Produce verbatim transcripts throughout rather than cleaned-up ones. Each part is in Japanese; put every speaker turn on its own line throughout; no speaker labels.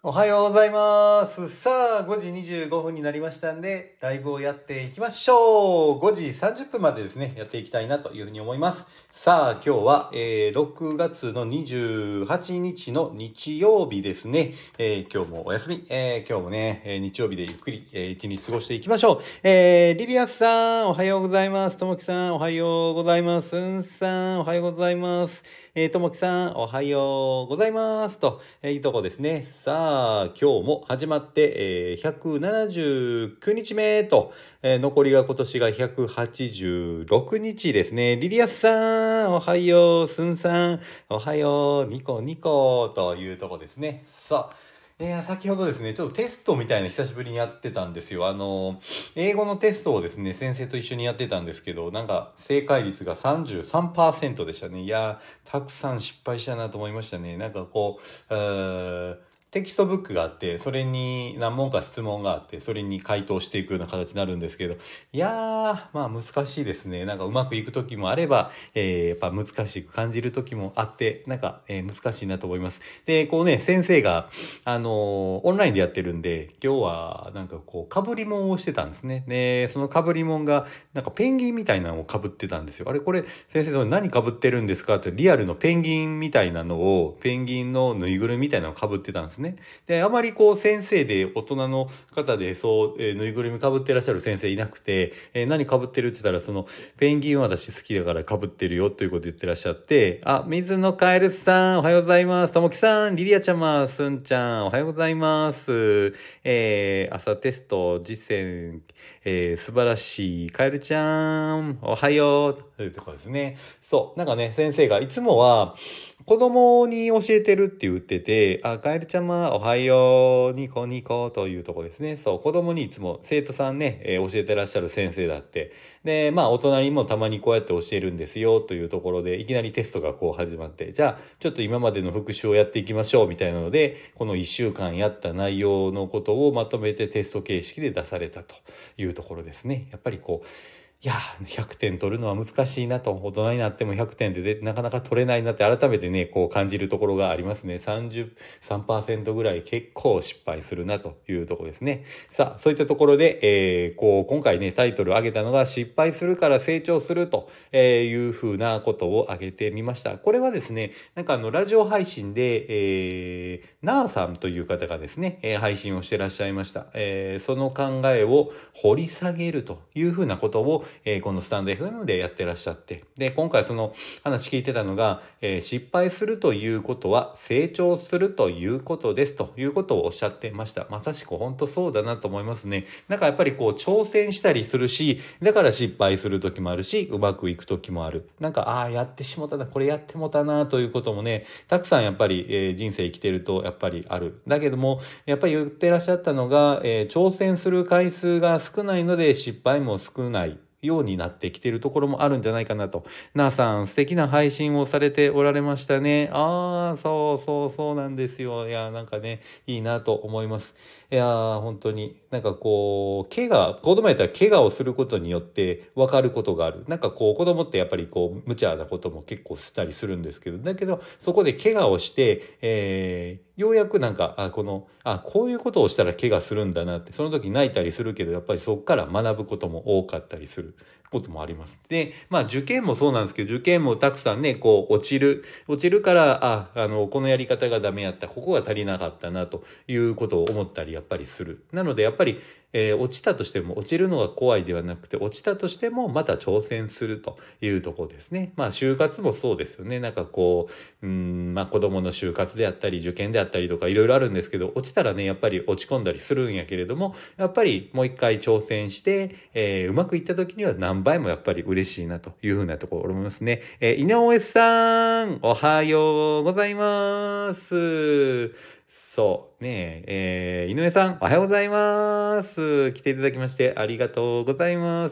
おはようございます。さあ、ごじにじゅうごふんになりましたんで、ライブをやっていきましょう。ごじさんじゅっぷんまでですね、やっていきたいなというふうに思います。さあ、今日は、えー、ろくがつのにじゅうはちにちの日曜日ですね。えー、今日もお休み。えー、今日もね、えー、日曜日でゆっくり、えー、一日過ごしていきましょう。えー、リリアスさん、おはようございます。ともきさん、おはようございます。すんさん、おはようございます。えー、ともきさん、おはようございます。と、えー、いいとこですね。さあ、今日も始まって、えー、ひゃくななじゅうきゅうにちめと、えー、残りが今年がひゃくはちじゅうろくにちですね。リリアスさん、おはよう。すんさん、おはよう。ニコニコというとこですね。さあ、いや、先ほどですね、ちょっとテストみたいな久しぶりにやってたんですよ。あの、英語のテストをですね、先生と一緒にやってたんですけど、なんか正解率が さんじゅうさんパーセント でしたね。いや、たくさん失敗したなと思いましたね。なんかこう、うテキストブックがあって、それに何問か質問があって、それに回答していくような形になるんですけど、いやー、まあ難しいですね。なんかうまくいく時もあれば、えー、やっぱ難しく感じる時もあって、なんか、えー、難しいなと思います。で、こうね、先生が、あのーオンラインでやってるんで、今日はなんかこう、被り物をしてたんですね。で、その被り物が、なんかペンギンみたいなのを被ってたんですよ。あれ、これ、先生、それ何被ってるんですかって、リアルのペンギンみたいなのを、ペンギンのぬいぐるみみたいなのを被ってたんですね。で、あまりこう、先生で大人の方で、そう、えーぬいぐるみ被ってらっしゃる先生いなくて、えー何被ってるって言ったら、その、ペンギンは私好きだから被ってるよということ言ってらっしゃって、あ、水野カエルさん、おはようございます。ともきさん、リリアちゃま、すんちゃん、おはようございます。えー、朝テスト、実践、えー、素晴らしい。カエルちゃん、おはよう。というところですね。そう。なんかね、先生がいつもは、子供に教えてるって言ってて、あ、カエルちゃま、おはよう、ニコニコというところですね。そう、子供にいつも生徒さんね、えー教えてらっしゃる先生だって。で、まあ、大人にもたまにこうやって教えるんですよというところで、いきなりテストがこう始まって、じゃあ、ちょっと今までの復習をやっていきましょうみたいなので、このいっしゅうかんやった内容のことをまとめてテスト形式で出されたというところですね。やっぱりこう、いやー、ひゃくてん取るのは難しいなと、大人になってもひゃくてんででなかなか取れないなって改めてね、こう感じるところがありますね。さんじゅうさんパーセント ぐらい結構失敗するなというところですね。さあ、そういったところで、えー、こう、今回ね、タイトルを上げたのが失敗するから成長するというふうなことを挙げてみました。これはですね、なんかあの、ラジオ配信で、えー、なーさんという方がですね、えー配信をしてらっしゃいました。えーその考えを掘り下げるというふうなことを、えーこのスタンド エフエム でやってらっしゃって、で、今回その話聞いてたのが、えー失敗するということは成長するということですということをおっしゃってました。まさしく本当そうだなと思いますね。なんかやっぱりこう挑戦したりするし、だから失敗する時もあるし、うまくいく時もある。なんか、ああ、やってしもたな、これやってもたなということもね、たくさんやっぱり、えー人生生きてるとやっぱりある。だけども、やっぱり言ってらっしゃったのが、えー挑戦する回数が少ないので失敗も少ないようになってきているところもあるんじゃないかなと。なあさん、素敵な配信をされておられましたね。ああ、そうそうそうなんですよ。いや、なんかね、いいなと思います。いやー、本当に、なんかこう、怪我、子供やったら怪我をすることによって分かることがある。なんかこう、子供ってやっぱりこう、無茶なことも結構したりするんですけど、だけど、そこで怪我をして、えー、ようやくなんか、あ、この、あ、こういうことをしたら怪我するんだなって、その時泣いたりするけど、やっぱりそこから学ぶことも多かったりすることもあります。で、まあ受験もそうなんですけど、受験もたくさんね、こう、落ちる、落ちるから、あ、あの、このやり方がダメやった、ここが足りなかったな、ということを思ったり、やっぱりする。なので、やっぱり、えー落ちたとしても、落ちるのが怖いではなくて、落ちたとしても、また挑戦するというところですね。まあ、就活もそうですよね。なんかこう、うん、まあ、子供の就活であったり、受験であったりとか、いろいろあるんですけど、落ちたらね、やっぱり落ち込んだりするんやけれども、やっぱりもう一回挑戦して、えーうまくいった時には何倍もやっぱり嬉しいなというふうなところ思いますね。えー井上さん、おはようございます。そうねえ、えー井上さん、おはようございます。来ていただきましてありがとうございます。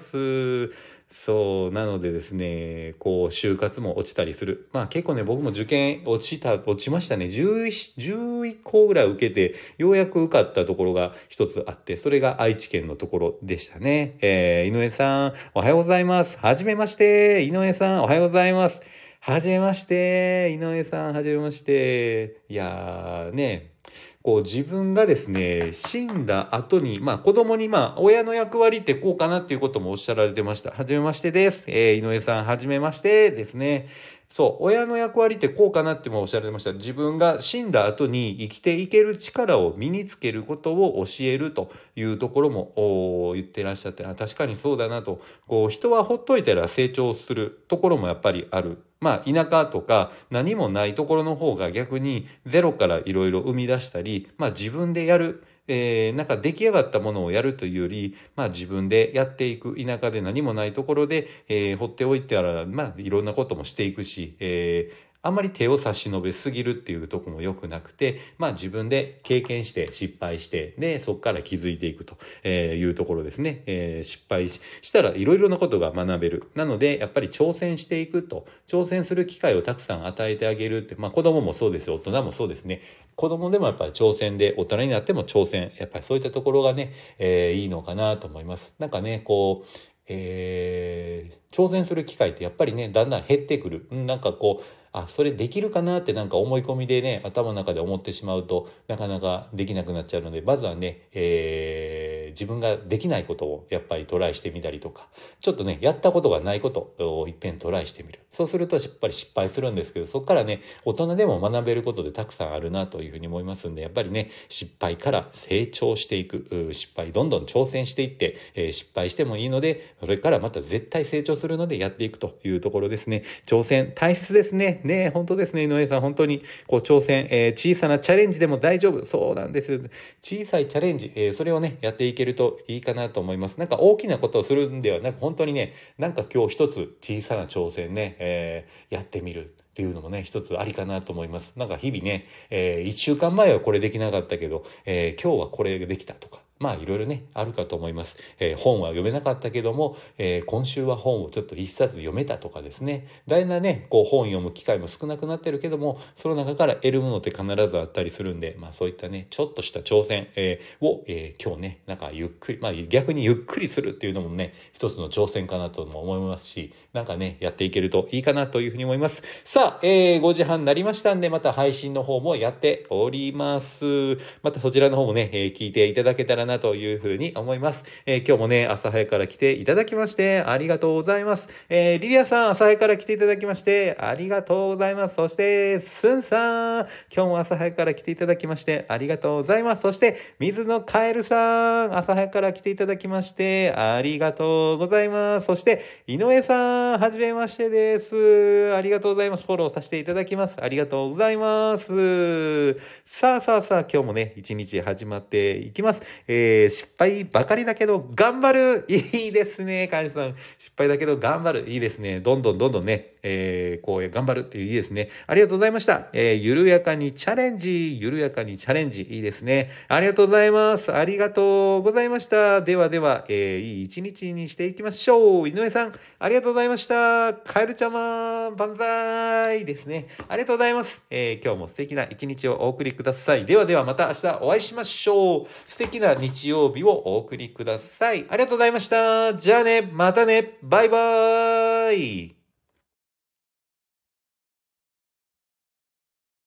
そう、なのでですね、こう、就活も落ちたりする。まあ結構ね、僕も受験落ちた、落ちましたね。じゅういち、じゅういっこぐらい受けて、ようやく受かったところが一つあって、それが愛知県のところでしたね。えー井上さん、おはようございます。はじめまして。井上さん、おはようございます。はじめまして。井上さん、はじめまして。いやーね、 こう自分がですね、死んだ後に、まあ子供にまあ親の役割ってこうかなっていうこともおっしゃられてました。はじめましてです。えー、井上さんはじめましてですね。そう、親の役割ってこうかなってもおっしゃられてました。自分が死んだ後に生きていける力を身につけることを教えるというところも言ってらっしゃって、あ、確かにそうだなと。こう人はほっといたら成長するところもやっぱりある。まあ田舎とか何もないところの方が逆にゼロからいろいろ生み出したり、まあ自分でやる。えー、なんか出来上がったものをやるというより、まあ自分でやっていく、田舎で何もないところで、えー、放っておいたら、まあいろんなこともしていくし、えーあんまり手を差し伸べすぎるっていうところも良くなくて、まあ自分で経験して失敗して、で、そこから気づいていくというところですね。えー、失敗したらいろいろなことが学べる。なので、やっぱり挑戦していくと、挑戦する機会をたくさん与えてあげるって、まあ子供もそうですよ、大人もそうですね。子供でもやっぱり挑戦で、大人になっても挑戦。やっぱりそういったところがね、えー、いいのかなと思います。なんかね、こう、えー、挑戦する機会ってやっぱりね、だんだん減ってくる。なんかこう、あ、それできるかなってなんか思い込みでね、頭の中で思ってしまうとなかなかできなくなっちゃうので、まずはね、えー自分ができないことをやっぱりトライしてみたりとか、ちょっとね、やったことがないことをいっぺんトライしてみる。そうするとやっぱり失敗するんですけど、そこからね、大人でも学べることでたくさんあるなというふうに思いますんで、やっぱりね、失敗から成長していく、失敗どんどん挑戦していって、えー失敗してもいいので、それからまた絶対成長するのでやっていくというところですね。挑戦大切ですね。ね、本当ですね、井上さん、本当にこう挑戦、えー小さなチャレンジでも大丈夫。そうなんです。小さいチャレンジ、えーそれをね、やっていけるといいかなと思います。なんか大きなことをするんではなく、本当にね、なんか今日一つ小さな挑戦ね、えーやってみる。っていうのもね、一つありかなと思います。なんか日々ね、えー、一週間前はこれできなかったけど、えー今日はこれができたとか、まあいろいろね、あるかと思います。えー本は読めなかったけども、えー今週は本をちょっと一冊読めたとかですね。だいだんね、こう本読む機会も少なくなってるけども、その中から得るものって必ずあったりするんで、まあそういったね、ちょっとした挑戦、えーを、えー今日ね、なんかゆっくり、まあ逆にゆっくりするっていうのもね、一つの挑戦かなとも思いますし、なんかね、やっていけるといいかなというふうに思います。さあ、えー、ごじはんになりましたんで、また配信の方もやっております。またそちらの方もね、えー聞いていただけたらなというふうに思います。えー今日もね、朝早から来ていただきまして、ありがとうございます。えー、リリアさん、朝早から来ていただきまして、ありがとうございます。そして、スンさん、今日も朝早から来ていただきまして、ありがとうございます。そして、水野カエルさん、朝早から来ていただきまして、ありがとうございます。そして、井上さん、はじめましてです。ありがとうございます。フォローさせていただきます。ありがとうございます。さあさあさあ、今日もね、一日始まっていきます。えー、失敗ばかりだけど、頑張るいいですね、カエルさん。失敗だけど、頑張るいいですね。どんどんどんどんね、えー、こう、頑張るっていういいですね。ありがとうございました。えー、緩やかにチャレンジ、緩やかにチャレンジ、いいですね。ありがとうございます。ありがとうございました。ではでは、えー、いい一日にしていきましょう。井上さん、ありがとうございました。カエルちゃま、万歳ですね。ありがとうございます。えー、今日も素敵な一日をお送りください。ではでは、また明日お会いしましょう。素敵な日曜日をお送りください。ありがとうございました。じゃあね、またね、バイバーイ。